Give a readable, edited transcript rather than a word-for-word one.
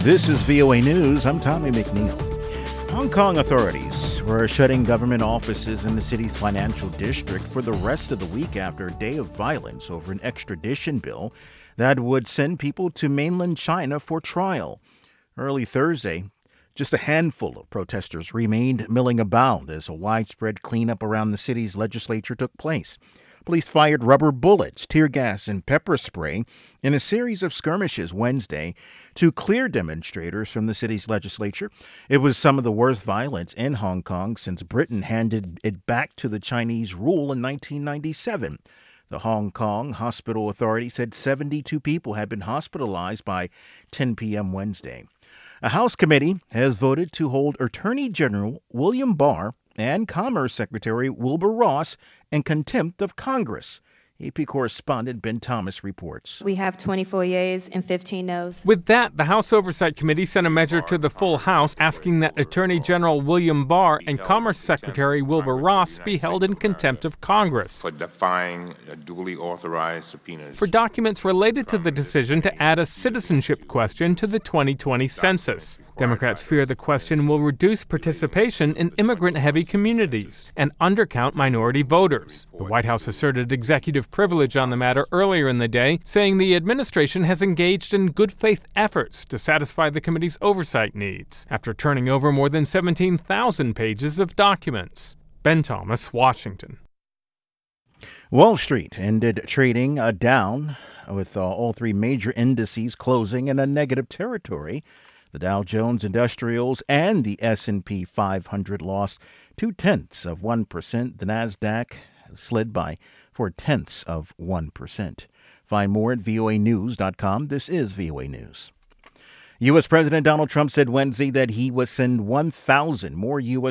This is VOA News. I'm Tommy McNeil. Hong Kong authorities were shutting government offices in the city's financial district for the rest of the week after a day of violence over an extradition bill that would send people to mainland China for trial. Early Thursday, just a handful of protesters remained milling about as a widespread cleanup around the city's legislature took place. Police fired rubber bullets, tear gas, and pepper spray in a series of skirmishes Wednesday to clear demonstrators from the city's legislature. It was some of the worst violence in Hong Kong since Britain handed it back to the Chinese rule in 1997. The Hong Kong Hospital Authority said 72 people had been hospitalized by 10 p.m. Wednesday. A House committee has voted to hold Attorney General William Barr and Commerce Secretary Wilbur Ross in contempt of Congress. AP correspondent Ben Thomas reports. We have 24 yeas and 15 noes. With that, the House Oversight Committee sent a measure to the full House asking that Attorney General William Barr and Commerce Secretary Wilbur Ross be held in contempt of Congress for defying duly authorized subpoenas for documents related to the decision to add a citizenship question to the 2020 census. Democrats fear the question will reduce participation in immigrant-heavy communities and undercount minority voters. The White House asserted executive privilege on the matter earlier in the day, saying the administration has engaged in good faith efforts to satisfy the committee's oversight needs after turning over more than 17,000 pages of documents. Ben Thomas, Washington. Wall Street ended trading down with all three major indices closing in a negative territory. The Dow Jones Industrials and the S&P 500 lost 0.2%. The Nasdaq slid by 0.4%. Find more at voanews.com. This is VOA News. U.S. President Donald Trump said Wednesday that he would send 1,000 more U.S.